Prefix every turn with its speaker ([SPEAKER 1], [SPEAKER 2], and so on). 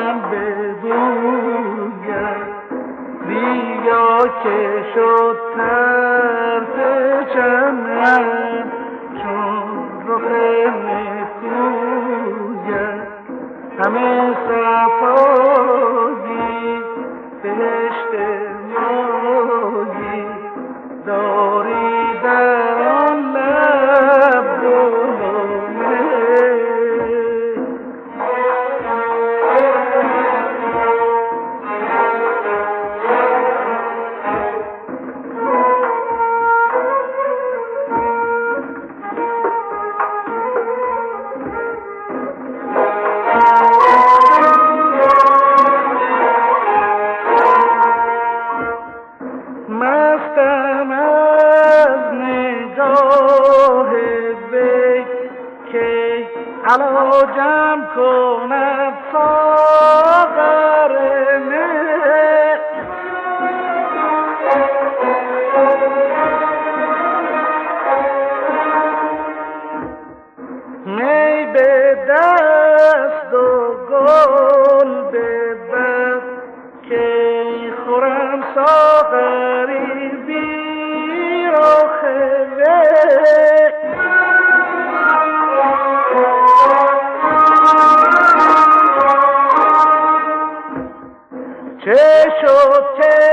[SPEAKER 1] من بگویم بیا که شد طرف چمن چون رخ نکویم همه صفایی بهشت مایی داری در آن لب دلانه مستم از نگاه وی که علاجم کند ساغر می به دست و گل به دست که خورم ساغری بی رخ چه شد که